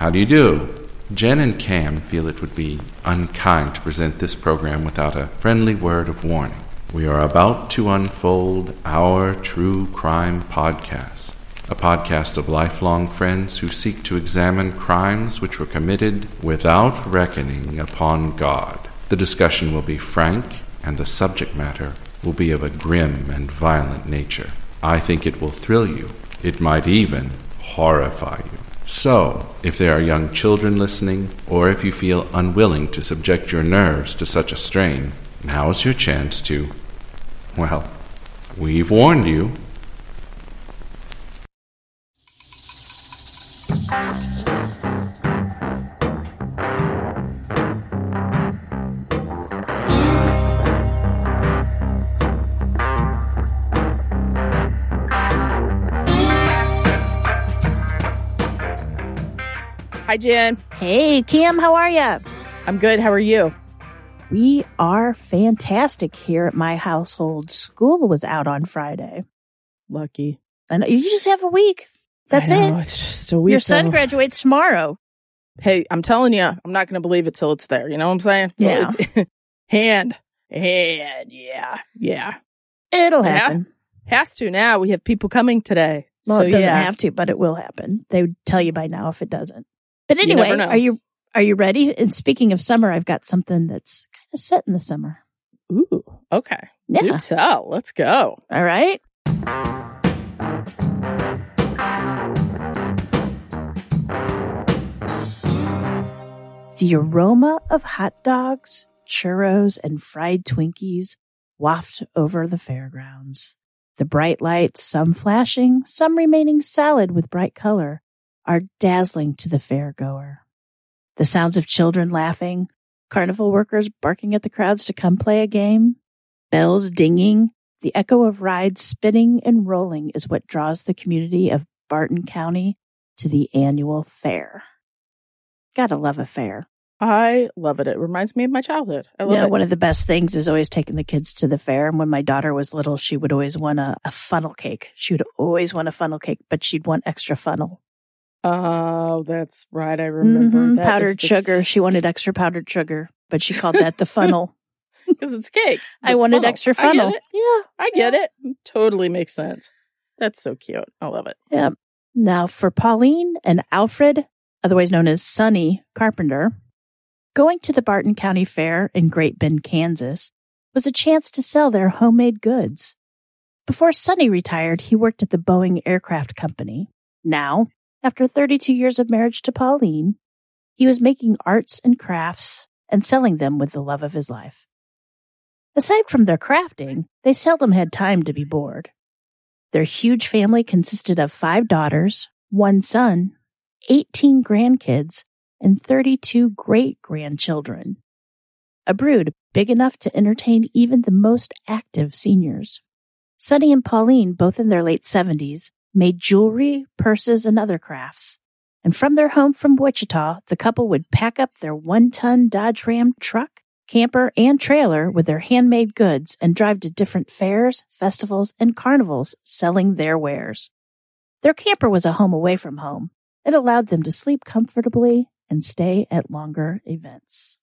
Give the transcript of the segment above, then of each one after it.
How do you do? Jen and Cam feel it would be unkind to present this program without a friendly word of warning. We are about to unfold our True Crime Podcast, a podcast of lifelong friends who seek to examine crimes which were committed without reckoning upon God. The discussion will be frank, and the subject matter will be of a grim and violent nature. I think it will thrill you. It might even horrify you. So, if there are young children listening, or if you feel unwilling to subject your nerves to such a strain, now's your chance to, well, we've warned you. Hi, Jen. Hey, Cam, how are you? I'm good. How are you? We are fantastic here at my household. School was out on Friday. Lucky. And you just have a week. That's I know, it. It's just a week. Your son graduates tomorrow. Hey, I'm telling you, I'm not going to believe it till it's there. You know what I'm saying? So Yeah. It's hand. Yeah. It'll happen. Has to now. We have people coming today. Well, so, it doesn't yeah. have to, but it will happen. They would tell you by now if it doesn't. But You anyway, never know. are you ready? And speaking of summer, I've got something that's kind of set in the summer. Ooh, okay. Yeah. Do tell. Let's go. All right. The aroma of hot dogs, churros, and fried Twinkies waft over the fairgrounds. The bright lights, some flashing, some remaining solid with bright color, are dazzling to the fairgoer. The sounds of children laughing, carnival workers barking at the crowds to come play a game, bells dinging, the echo of rides spinning and rolling is what draws the community of Barton County to the annual fair. Gotta love a fair. I love it. It reminds me of my childhood. I love it. One of the best things is always taking the kids to the fair. And when my daughter was little, she would always want a funnel cake. She would always want a funnel cake, but she'd want extra funnel. Oh, that's right. I remember. That Powdered sugar. She wanted extra powdered sugar, but she called that the funnel. Because it's cake. I wanted extra funnel. I get it. Yeah. I get it. Totally makes sense. That's so cute. I love it. Yeah. Now, for Pauline and Alfred, otherwise known as Sonny Carpenter, going to the Barton County Fair in Great Bend, Kansas, was a chance to sell their homemade goods. Before Sonny retired, he worked at the Boeing Aircraft Company. Now, after 32 years of marriage to Pauline, he was making arts and crafts and selling them with the love of his life. Aside from their crafting, they seldom had time to be bored. Their huge family consisted of 5 daughters, 1 son, 18 grandkids, and 32 great-grandchildren. A brood big enough to entertain even the most active seniors. Sonny and Pauline, both in their late 70s, made jewelry, purses, and other crafts. And from their home from Wichita, the couple would pack up their 1-ton Dodge Ram truck, camper, and trailer with their handmade goods and drive to different fairs, festivals, and carnivals selling their wares. Their camper was a home away from home. It allowed them to sleep comfortably and stay at longer events.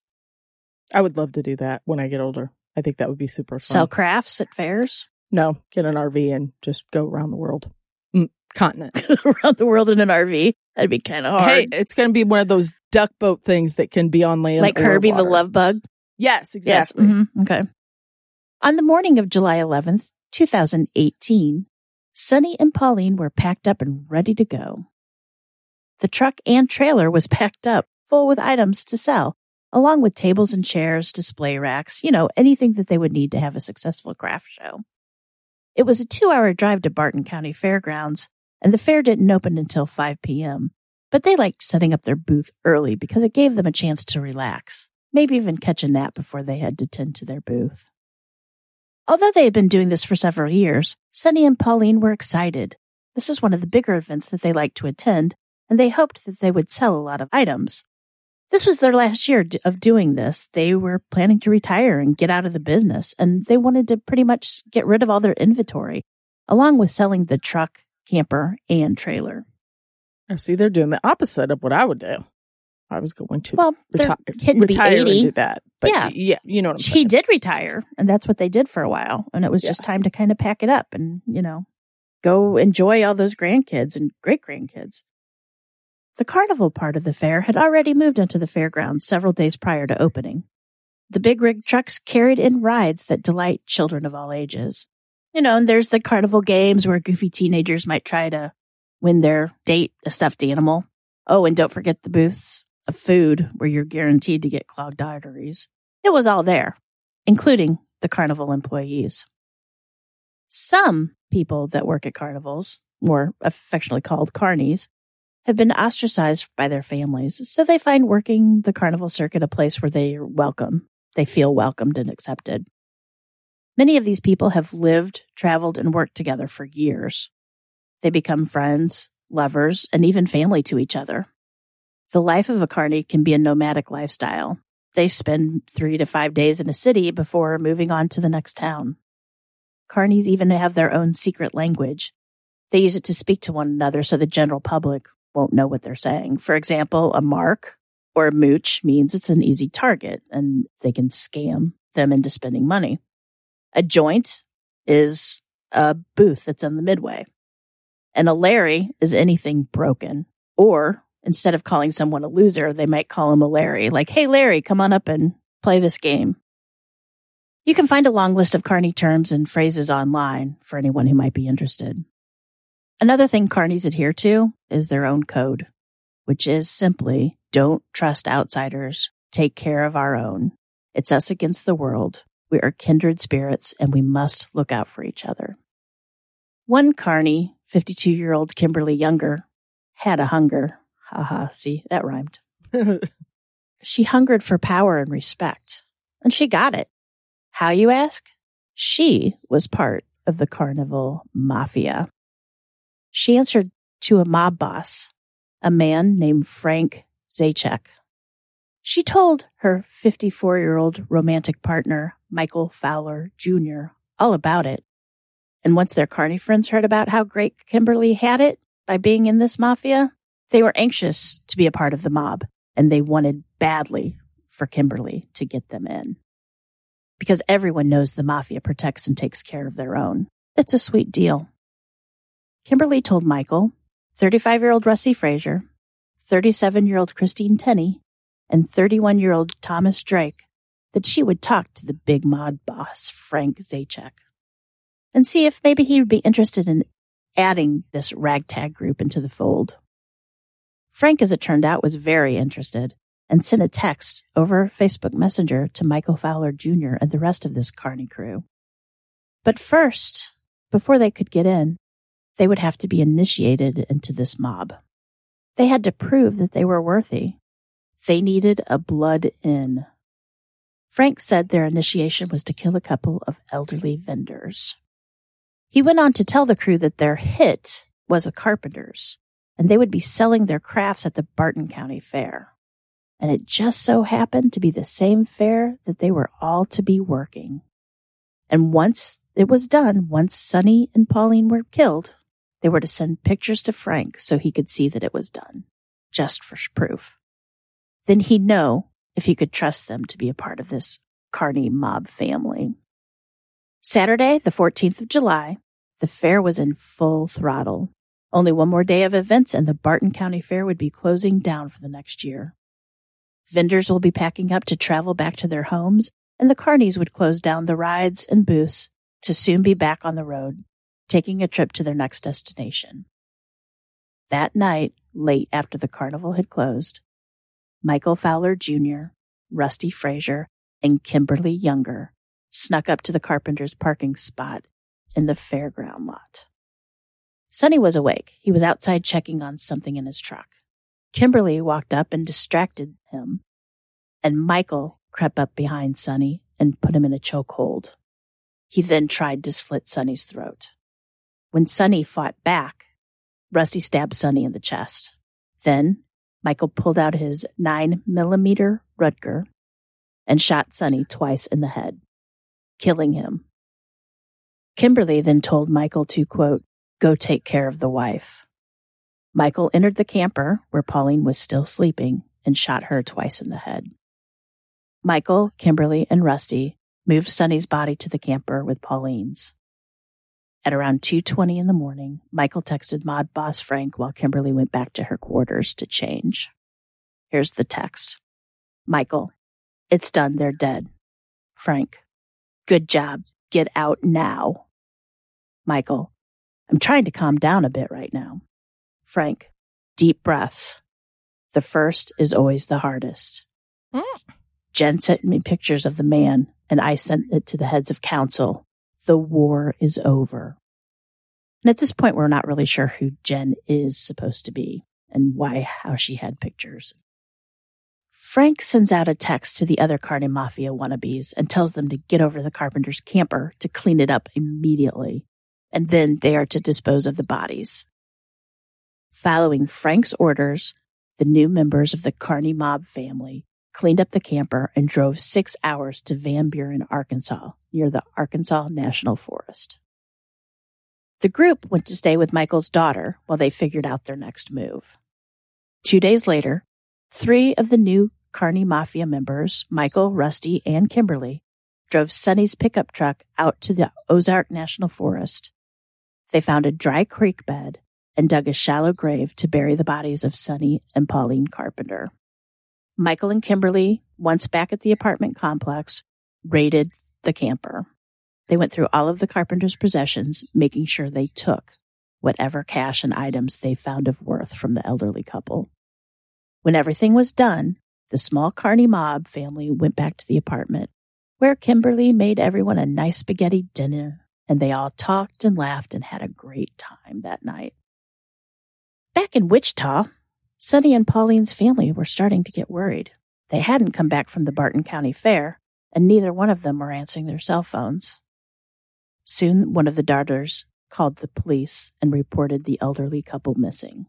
I would love to do that when I get older. I think that would be super fun. Sell crafts at fairs? No, get an RV and just go around the world. Continent. Around the world in an RV? That'd be kind of hard. Hey, it's going to be one of those duck boat things that can be on land. Like or Herbie water. the Love Bug? Yes, exactly. Yes. Mm-hmm. Okay. On the morning of July 11th, 2018, Sonny and Pauline were packed up and ready to go. The truck and trailer was packed up, full with items to sell, along with tables and chairs, display racks, anything that they would need to have a successful craft show. It was a 2-hour drive to Barton County Fairgrounds, and the fair didn't open until 5 p.m., but they liked setting up their booth early because it gave them a chance to relax, maybe even catch a nap before they had to tend to their booth. Although they had been doing this for several years, Sonny and Pauline were excited. This is one of the bigger events that they liked to attend, and they hoped that they would sell a lot of items. This was their last year of doing this. They were planning to retire and get out of the business, and they wanted to pretty much get rid of all their inventory, along with selling the truck, camper, and trailer. Oh, see, they're doing the opposite of what I would do. I was going to they're retire to be 80. and do that. But Yeah. You know what I'm She saying. did retire, and that's what they did for a while. And it was just time to kind of pack it up and, go enjoy all those grandkids and great-grandkids. The carnival part of the fair had already moved into the fairgrounds several days prior to opening. The big rig trucks carried in rides that delight children of all ages. And there's the carnival games where goofy teenagers might try to win their date a stuffed animal. Oh, and don't forget the booths of food where you're guaranteed to get clogged arteries. It was all there, including the carnival employees. Some people that work at carnivals, more affectionately called carnies, have been ostracized by their families, so they find working the carnival circuit a place where they are welcome. They feel welcomed and accepted. Many of these people have lived, traveled, and worked together for years. They become friends, lovers, and even family to each other. The life of a carny can be a nomadic lifestyle. They spend 3 to 5 days in a city before moving on to the next town. Carnies even have their own secret language. They use it to speak to one another so the general public won't know what they're saying. For example, a mark or a mooch means it's an easy target and they can scam them into spending money. A joint is a booth that's in the midway. And a Larry is anything broken. Or instead of calling someone a loser, they might call him a Larry. Like, hey, Larry, come on up and play this game. You can find a long list of carny terms and phrases online for anyone who might be interested. Another thing carnies adhere to is their own code, which is simply, don't trust outsiders, take care of our own. It's us against the world. We are kindred spirits, and we must look out for each other. One carny, 52-year-old Kimberly Younger, had a hunger. See, that rhymed. She hungered for power and respect, and she got it. How, you ask? She was part of the carnival mafia. She answered to a mob boss, a man named Frank Zajac. She told her 54-year-old romantic partner, Michael Fowler Jr., all about it. And once their carny friends heard about how great Kimberly had it by being in this mafia, they were anxious to be a part of the mob, and they wanted badly for Kimberly to get them in. Because everyone knows the mafia protects and takes care of their own. It's a sweet deal. Kimberly told Michael, 35-year-old Rusty Frazier, 37-year-old Christine Tenney, and 31-year-old Thomas Drake that she would talk to the big mob boss, Frank Zajac, and see if maybe he would be interested in adding this ragtag group into the fold. Frank, as it turned out, was very interested and sent a text over Facebook Messenger to Michael Fowler Jr. and the rest of this carny crew. But first, before they could get in, they would have to be initiated into this mob. They had to prove that they were worthy. They needed a blood-in. Frank said their initiation was to kill a couple of elderly vendors. He went on to tell the crew that their hit was the carpenters, and they would be selling their crafts at the Barton County Fair. And it just so happened to be the same fair that they were all to be working. And once it was done, once Sonny and Pauline were killed, they were to send pictures to Frank so he could see that it was done, just for proof. Then he'd know if he could trust them to be a part of this carny mob family. Saturday, the 14th of July, the fair was in full throttle. Only one more day of events and the Barton County Fair would be closing down for the next year. Vendors will be packing up to travel back to their homes, and the carnies would close down the rides and booths to soon be back on the road, taking a trip to their next destination. That night, late after the carnival had closed, Michael Fowler Jr., Rusty Frazier, and Kimberly Younger snuck up to the carpenter's parking spot in the fairground lot. Sonny was awake. He was outside checking on something in his truck. Kimberly walked up and distracted him, and Michael crept up behind Sonny and put him in a chokehold. He then tried to slit Sonny's throat. When Sonny fought back, Rusty stabbed Sonny in the chest. Then Michael pulled out his 9mm Rutger and shot Sonny twice in the head, killing him. Kimberly then told Michael to, quote, go take care of the wife. Michael entered the camper where Pauline was still sleeping and shot her twice in the head. Michael, Kimberly, and Rusty moved Sonny's body to the camper with Pauline's. At around 2:20 in the morning, Michael texted mob boss Frank while Kimberly went back to her quarters to change. Here's the text. Michael, it's done. They're dead. Frank, good job. Get out now. Michael, I'm trying to calm down a bit right now. Frank, deep breaths. The first is always the hardest. Jen sent me pictures of the man, and I sent it to the heads of council. The war is over. And at this point, we're not really sure who Jen is supposed to be and how she had pictures. Frank sends out a text to the other Carney Mafia wannabes and tells them to get over the Carpenter's camper to clean it up immediately, and then they are to dispose of the bodies. Following Frank's orders, the new members of the Carney mob family cleaned up the camper and drove 6 hours to Van Buren, Arkansas, near the Arkansas National Forest. The group went to stay with Michael's daughter while they figured out their next move. 2 days later, 3 of the new Carney Mafia members, Michael, Rusty, and Kimberly, drove Sonny's pickup truck out to the Ozark National Forest. They found a dry creek bed and dug a shallow grave to bury the bodies of Sonny and Pauline Carpenter. Michael and Kimberly, once back at the apartment complex, raided the camper. They went through all of the Carpenter's possessions, making sure they took whatever cash and items they found of worth from the elderly couple. When everything was done, the small Carney mob family went back to the apartment, where Kimberly made everyone a nice spaghetti dinner, and they all talked and laughed and had a great time that night. Back in Wichita, Sonny and Pauline's family were starting to get worried. They hadn't come back from the Barton County Fair, and neither one of them were answering their cell phones. Soon, one of the daughters called the police and reported the elderly couple missing.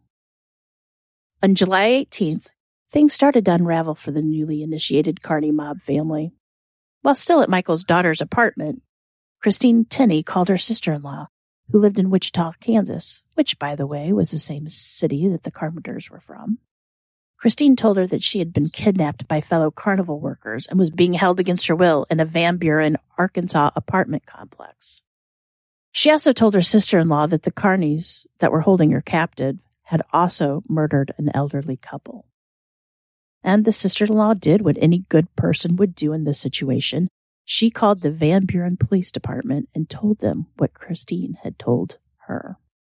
On July 18th, things started to unravel for the newly initiated Carney mob family. While still at Michael's daughter's apartment, Christine Tenney called her sister-in-law, who lived in Wichita, Kansas, which, by the way, was the same city that the Carpenters were from. Christine told her that she had been kidnapped by fellow carnival workers and was being held against her will in a Van Buren, Arkansas apartment complex. She also told her sister-in-law that the Carneys that were holding her captive had also murdered an elderly couple. And the sister-in-law did what any good person would do in this situation. She called the Van Buren Police Department and told them what Christine had told her.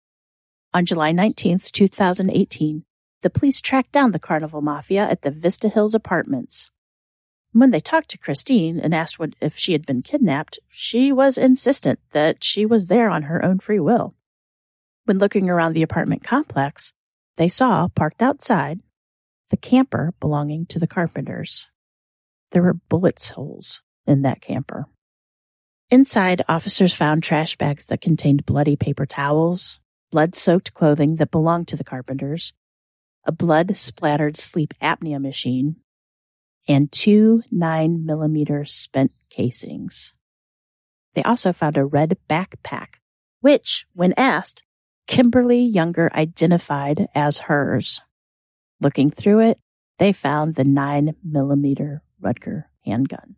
On July 19th, 2018, the police tracked down the Carnival Mafia at the Vista Hills Apartments. When they talked to Christine and asked if she had been kidnapped, she was insistent that she was there on her own free will. When looking around the apartment complex, they saw, parked outside, the camper belonging to the Carpenters. There were bullet holes in that camper. Inside, officers found trash bags that contained bloody paper towels, blood-soaked clothing that belonged to the Carpenters, a blood-splattered sleep apnea machine, and 2 9mm spent casings. They also found a red backpack, which, when asked, Kimberly Younger identified as hers. Looking through it, they found the 9mm Ruger handgun.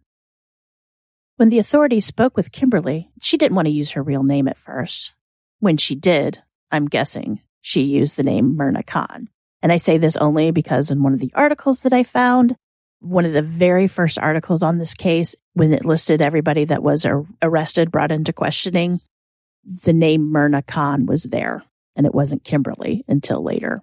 When the authorities spoke with Kimberly, she didn't want to use her real name at first. When she did, I'm guessing, she used the name Myrna Khan. And I say this only because in one of the articles that I found, one of the very first articles on this case, when it listed everybody that was arrested, brought into questioning, the name Myrna Khan was there, and it wasn't Kimberly until later.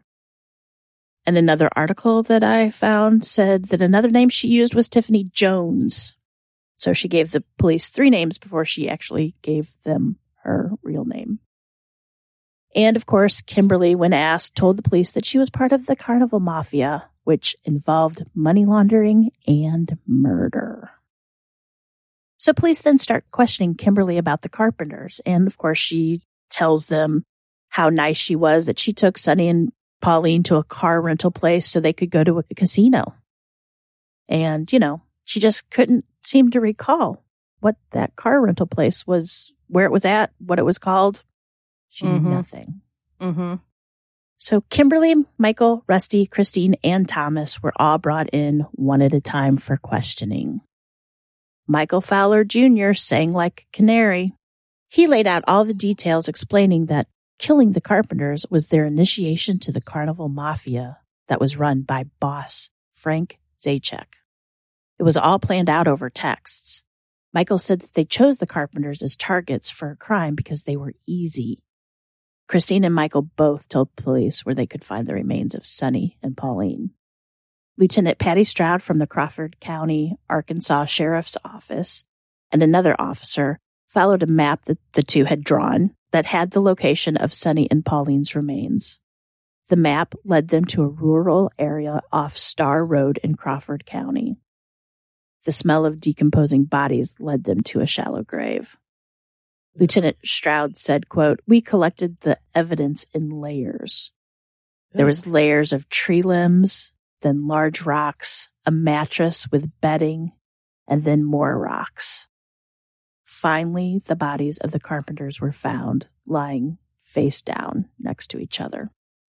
And another article that I found said that another name she used was Tiffany Jones. So she gave the police 3 names before she actually gave them her real name. And of course, Kimberly, when asked, told the police that she was part of the Carnival Mafia, which involved money laundering and murder. So police then start questioning Kimberly about the Carpenters. And of course, she tells them how nice she was that she took Sonny and Pauline to a car rental place so they could go to a casino. And, she just couldn't seem to recall what that car rental place was, where it was at, what it was called. She knew nothing. Mm-hmm. So Kimberly, Michael, Rusty, Christine, and Thomas were all brought in one at a time for questioning. Michael Fowler Jr. sang like a canary. He laid out all the details explaining that killing the Carpenters was their initiation to the Carnival Mafia that was run by boss Frank Zajac. It was all planned out over texts. Michael said that they chose the Carpenters as targets for a crime because they were easy. Christine and Michael both told police where they could find the remains of Sonny and Pauline. Lieutenant Patty Stroud from the Crawford County, Arkansas Sheriff's Office and another officer followed a map that the two had drawn that had the location of Sonny and Pauline's remains. The map led them to a rural area off Star Road in Crawford County. The smell of decomposing bodies led them to a shallow grave. Lieutenant Stroud said, quote, "We collected the evidence in layers. There was layers of tree limbs, then large rocks, a mattress with bedding, and then more rocks. Finally, the bodies of the Carpenters were found, lying face down next to each other."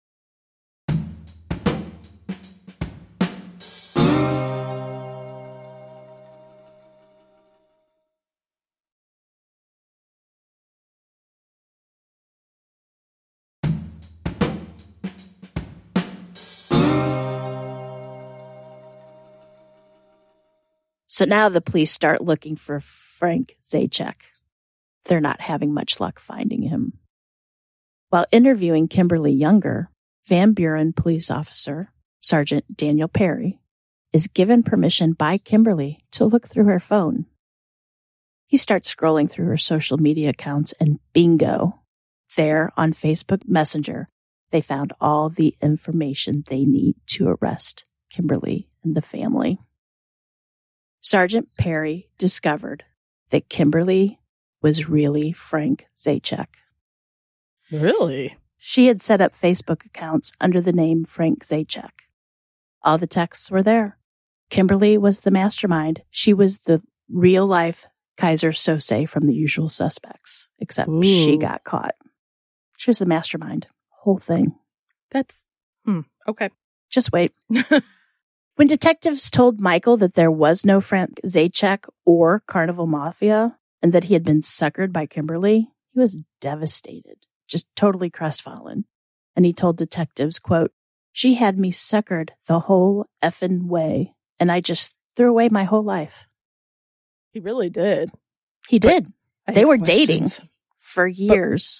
So now the police start looking for Frank Zajac. They're not having much luck finding him. While interviewing Kimberly Younger, Van Buren police officer Sergeant Daniel Perry is given permission by Kimberly to look through her phone. He starts scrolling through her social media accounts and bingo, there on Facebook Messenger, they found all the information they need to arrest Kimberly and the family. Sergeant Perry discovered that Kimberly was really Frank Zajac. Really? She had set up Facebook accounts under the name Frank Zajac. All the texts were there. Kimberly was the mastermind. She was the real-life Kaiser Sose from The Usual Suspects, except she got caught. She was the mastermind. Whole thing. That's... okay. Just wait. When detectives told Michael that there was no Frank Zajac or Carnival Mafia and that he had been suckered by Kimberly, he was devastated, just totally crestfallen. And he told detectives, quote, "She had me suckered the whole effing way, and I just threw away my whole life." He really did. He did. They were dating questions. for years.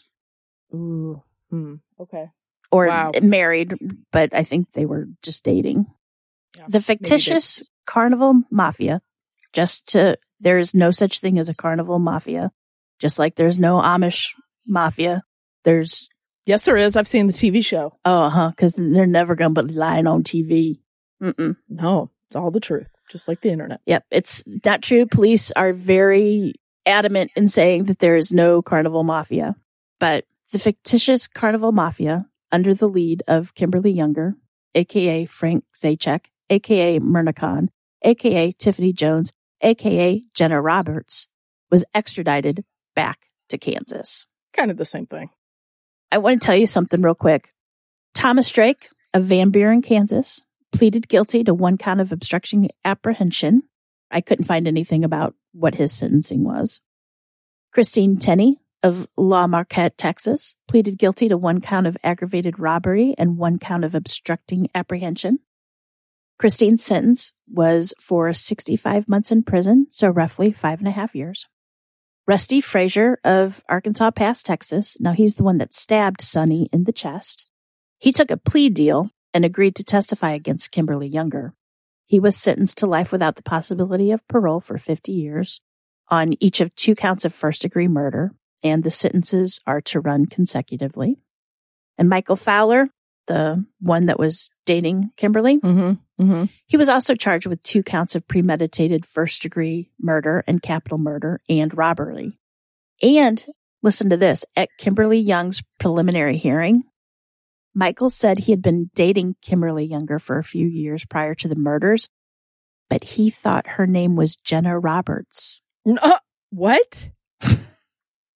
Okay. Or married, but I think they were just dating. Yeah, the fictitious Carnival Mafia, there is no such thing as a Carnival Mafia, just like there's no Amish Mafia. Yes, there is. I've seen the TV show. Because they're never going to be lying on TV. No, it's all the truth, just like the internet. Yep, it's not true. Police are very adamant in saying that there is no Carnival Mafia. But the fictitious Carnival Mafia, under the lead of Kimberly Younger, a.k.a. Frank Zajac, a.k.a. Myrna Khan, a.k.a. Tiffany Jones, a.k.a. Jenna Roberts, was extradited back to Kansas. Kind of the same thing. I want to tell you something real quick. Thomas Drake of Van Buren, Kansas, pleaded guilty to 1 count of obstruction apprehension. I couldn't find anything about what his sentencing was. Christine Tenney of La Marquette, Texas, pleaded guilty to 1 count of aggravated robbery and 1 count of obstructing apprehension. Christine's sentence was for 65 months in prison, so roughly 5.5 years. Rusty Frazier of Arkansas Pass, Texas, now he's the one that stabbed Sonny in the chest. He took a plea deal and agreed to testify against Kimberly Younger. He was sentenced to life without the possibility of parole for 50 years on each of 2 counts of first-degree murder, and the sentences are to run consecutively. And Michael Fowler, the one that was dating Kimberly, he was also charged with 2 counts of premeditated first-degree murder and capital murder and robbery. And, listen to this, at Kimberly Young's preliminary hearing, Michael said he had been dating Kimberly Younger for a few years prior to the murders, but he thought her name was Jenna Roberts. What?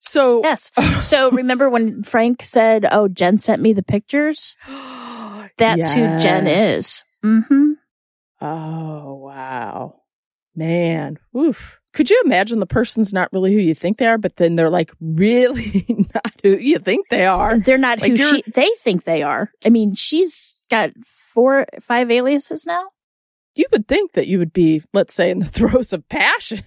So Yes. So remember when Frank said, "Oh, Jen sent me the pictures"? That's who Jen is. Mm-hmm. Oh, wow. Man. Oof. Could you imagine the person's not really who you think they are, but then they're like really not who you think they are? They're not Like who they think they are. I mean, she's got 4 or 5 aliases now. You would think that you would be, let's say, in the throes of passion.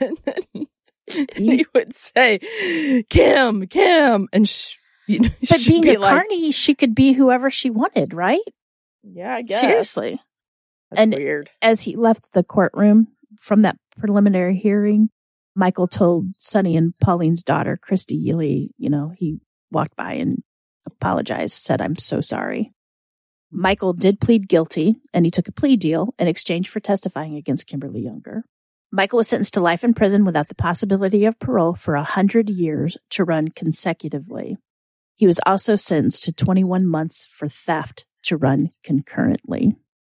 You would say, Kim. And but being be a carny, she could be whoever she wanted, right? Yeah, I guess. Seriously. That's weird. As he left the courtroom from that preliminary hearing, Michael told Sonny and Pauline's daughter, Christy Ely, he walked by and apologized, said, "I'm so sorry." Michael did plead guilty, and he took a plea deal in exchange for testifying against Kimberly Younger. Michael was sentenced to life in prison without the possibility of parole for 100 years to run consecutively. He was also sentenced to 21 months for theft to run concurrently.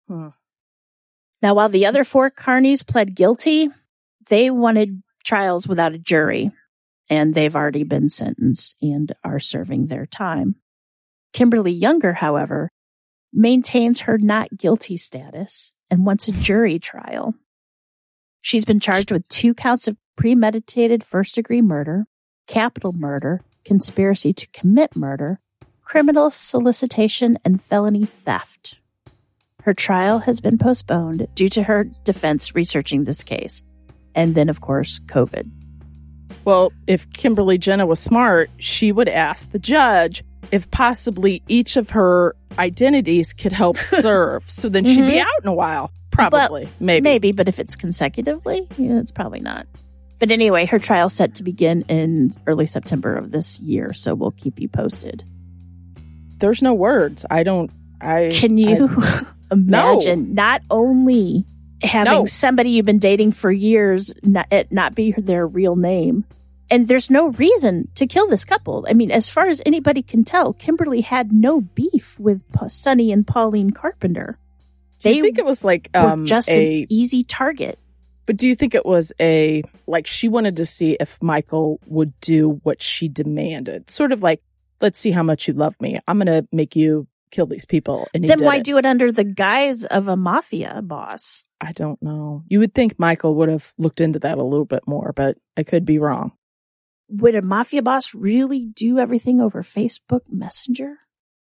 Now, while the other 4 carnies pled guilty, they wanted trials without a jury, and they've already been sentenced and are serving their time. Kimberly Younger, however, maintains her not guilty status and wants a jury trial. She's been charged with 2 counts of premeditated first-degree murder, capital murder, conspiracy to commit murder, criminal solicitation, and felony theft. Her trial has been postponed due to her defense researching this case. And then, of course, COVID. Well, if Kimberly Jenna was smart, she would ask the judge if possibly each of her identities could help serve. So then she'd be out in a while. Probably. Well, maybe, but if it's consecutively, it's probably not. But anyway, her trial's set to begin in early September of this year, so we'll keep you posted. There's no words. Can you imagine not only having somebody you've been dating for years not be their real name, and there's no reason to kill this couple. I mean, as far as anybody can tell, Kimberly had no beef with Sonny and Pauline Carpenter. Do you think it was like were just an easy target? But do you think it was she wanted to see if Michael would do what she demanded? Sort of like, let's see how much you love me. I'm going to make you kill these people. And then why do it under the guise of a mafia boss? I don't know. You would think Michael would have looked into that a little bit more, but I could be wrong. Would a mafia boss really do everything over Facebook Messenger?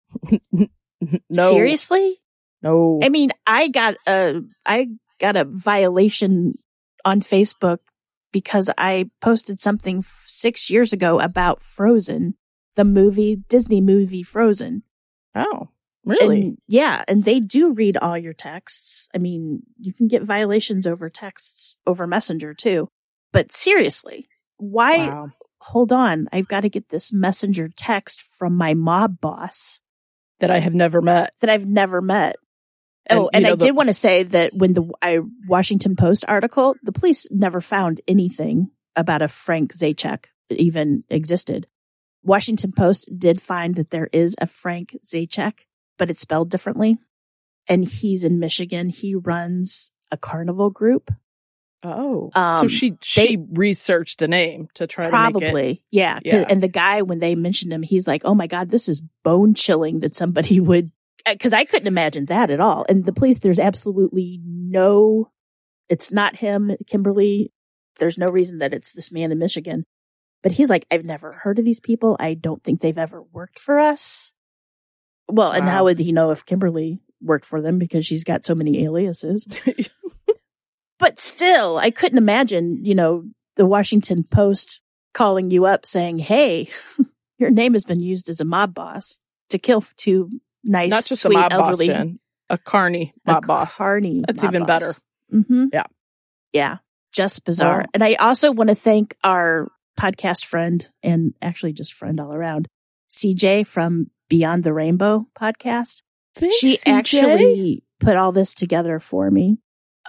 No. Seriously? No. I mean, I got a violation on Facebook because I posted something 6 years ago about Frozen, the Disney movie Frozen. Oh, really? And they do read all your texts. I mean, you can get violations over texts over Messenger too. But seriously, why? Wow. Hold on. I've got to get this Messenger text from my mob boss. That I have never met. And I did want to say that when the Washington Post article, the police never found anything about a Frank Zajac that even existed. Washington Post did find that there is a Frank Zajac, but it's spelled differently. And he's in Michigan. He runs a carnival group. Oh, so she researched a name to try to make it. Yeah. And the guy, when they mentioned him, he's like, "Oh my God, this is bone chilling that somebody would," because I couldn't imagine that at all. And the police, there's absolutely it's not him, Kimberly. There's no reason that it's this man in Michigan. But he's like, "I've never heard of these people. I don't think they've ever worked for us." Well, and how would he know if Kimberly worked for them because she's got so many aliases? But still, I couldn't imagine, the Washington Post calling you up saying, "Hey, your name has been used as a mob boss to kill 2 nice, not just sweet, a mob elderly, boss, Jen. A carny mob boss. Carny. That's mob even boss. better. Mm-hmm. Yeah. Yeah. Just bizarre. Wow. And I also want to thank our podcast friend, and actually just friend all around, CJ from Beyond the Rainbow podcast. Thanks, she CJ. actually put all this together for me.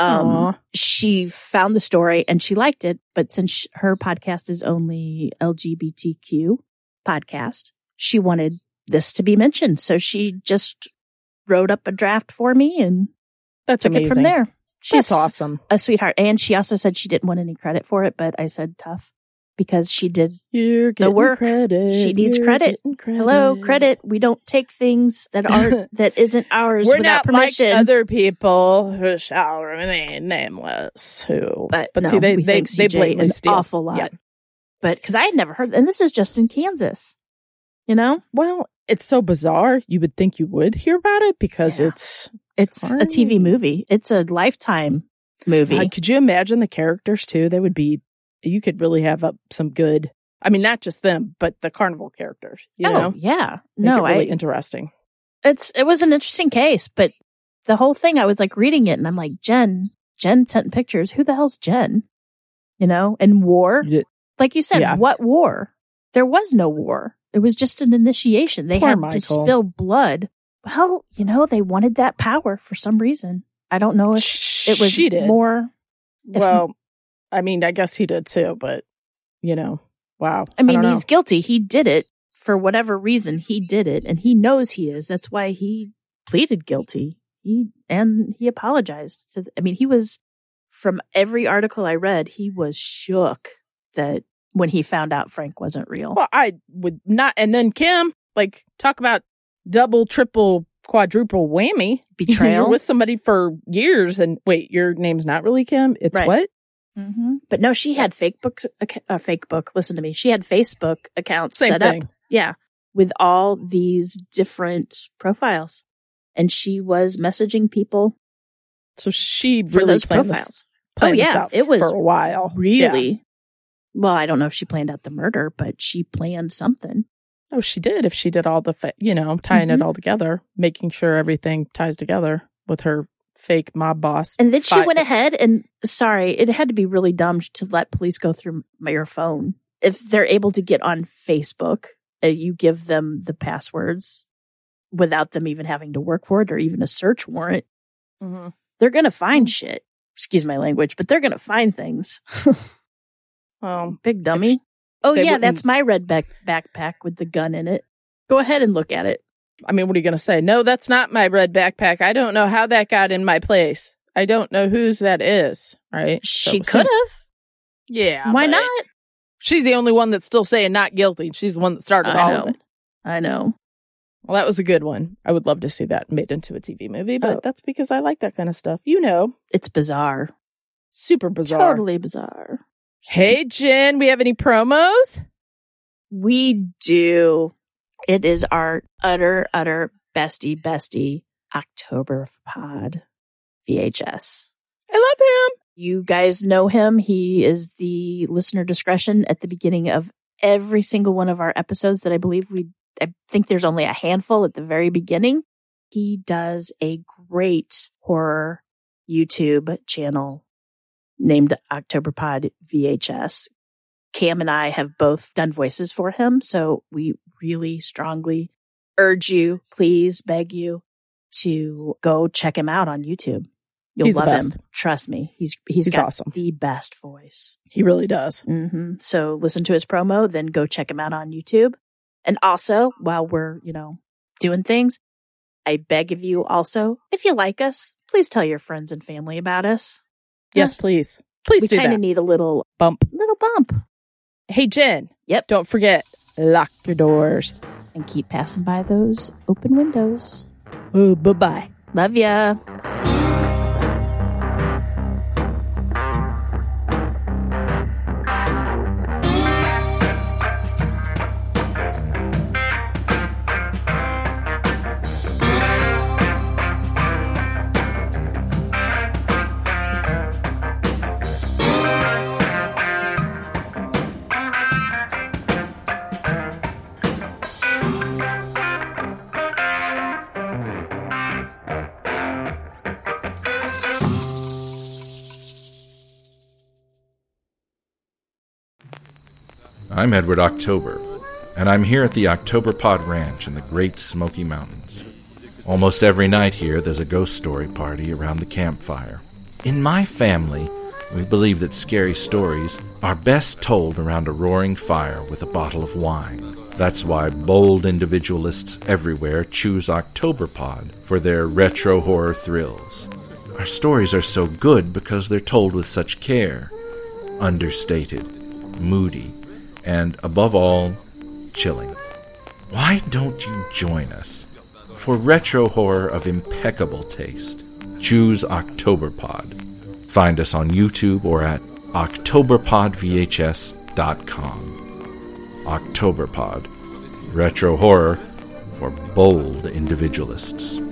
She found the story and she liked it, but since her podcast is only LGBTQ podcast, she wanted this to be mentioned. So she just wrote up a draft for me and that's took amazing. it from there. She's That's awesome. A sweetheart. And she also said she didn't want any credit for it, but I said tough. because she did You're the work. Credit. She needs You're credit. getting credit. Hello, credit. We don't take things that aren't that isn't ours We're without not permission. like other people who shall remain nameless. But no, see, they CJ blatantly an steal. awful lot. Yeah. But because I had never heard, and this is just in Kansas, you know. Well, it's so bizarre. You would think you would hear about it because Yeah. it's a TV movie. It's a Lifetime movie. could you imagine the characters too? They would be. You could really have up some good. I mean, not just them, but the carnival characters. You know, yeah, Make it really interesting. it was an interesting case, but the whole thing, I was like reading it, and I'm like, Jen sent pictures. Who the hell's Jen? You know, and war. Like you said, Yeah. what war? There was no war. It was just an initiation. They Poor had Michael. to spill blood. Well, you know, they wanted that power for some reason. I don't know if it was She did. more. Well, I mean, I guess he did too, but you know, wow. I mean, don't know. he's guilty. He did it for whatever reason. He did it, and he knows he is. That's why he pleaded guilty. He apologized. He was, from every article I read, he was shook that when he found out Frank wasn't real. Well, I would not. And then Kim, like, talk about double, triple, quadruple whammy. Betrayal. You're with somebody for years, and wait, your name's not really Kim. It's Right. what? Mm-hmm. But no, she had fake book. Listen to me. She had Facebook accounts Same set thing. up. Yeah. With all these different profiles. And she was messaging people So she for really those planned profiles. planned Oh, this yeah. out It was for a while. Really? Yeah. Well, I don't know if she planned out the murder, but she planned something. Oh, she did. If she did all the, tying it all together, making sure everything ties together with her fake mob boss. And then she went ahead and, sorry, it had to be really dumb to let police go through your phone. If they're able to get on Facebook, you give them the passwords without them even having to work for it or even a search warrant. Mm-hmm. They're going to find shit. Excuse my language, but they're going to find things. Well, Big dummy. Oh, they yeah, wouldn't- that's my red backpack with the gun in it. Go ahead and look at it. I mean, what are you going to say? No, that's not my red backpack. I don't know how that got in my place. I don't know whose that is, right? She So- could have. Yeah. Why but not? She's the only one that's still saying not guilty. She's the one that started all of it. I know. Well, that was a good one. I would love to see that made into a TV movie, but Oh. that's because I like that kind of stuff. You know, It's bizarre. super bizarre. Totally bizarre. Hey, Jen, we have any promos? We do. It is our utter bestie October pod VHS. I love him. You guys know him. He is the listener discretion at the beginning of every single one of our episodes that I think there's only a handful at the very beginning. He does a great horror YouTube channel named OctoberPod VHS. Cam and I have both done voices for him, so we really strongly urge you, please, beg you, to go check him out on YouTube. You'll He's the love best. him. Trust me. He's got awesome. the best voice. He really does. Mm-hmm. So listen to his promo, then go check him out on YouTube. And also, while we're, doing things, I beg of you also, if you like us, please tell your friends and family about us. Yes, please. Please We do kind that. of need a little Bump. bump. Hey, Jen. Yep. Don't forget, lock your doors. And keep passing by those open windows. Oh, bye-bye. Love ya. I'm Edward October, and I'm here at the October Pod Ranch in the Great Smoky Mountains. Almost every night here, there's a ghost story party around the campfire. In my family, we believe that scary stories are best told around a roaring fire with a bottle of wine. That's why bold individualists everywhere choose Octoberpod for their retro horror thrills. Our stories are so good because they're told with such care. Understated, moody, and above all, chilling. Why don't you join us for retro horror of impeccable taste? Choose Octoberpod. Find us on YouTube or at octoberpodvhs.com. Octoberpod. Retro horror for bold individualists.